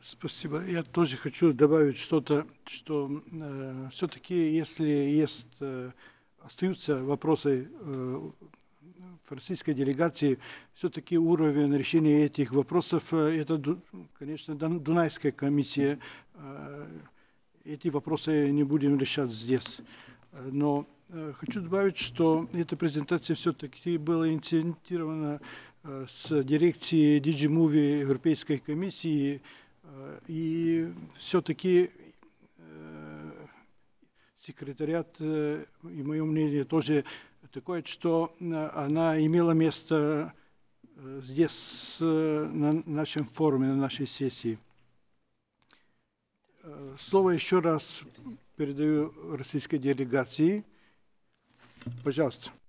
Спасибо. Я тоже хочу добавить что-то, что все-таки, если есть, остаются вопросы в российской делегации, все-таки уровень решения этих вопросов, это, конечно, Дунайская комиссия. Эти вопросы не будем решать здесь. Но хочу добавить, что эта презентация все-таки была инициирована с дирекции DigiMovie Европейской комиссии. И все-таки секретариат, и мое мнение тоже такое, что она имела место здесь, на нашем форуме, на нашей сессии. Слово еще раз передаю российской делегации. Пожалуйста.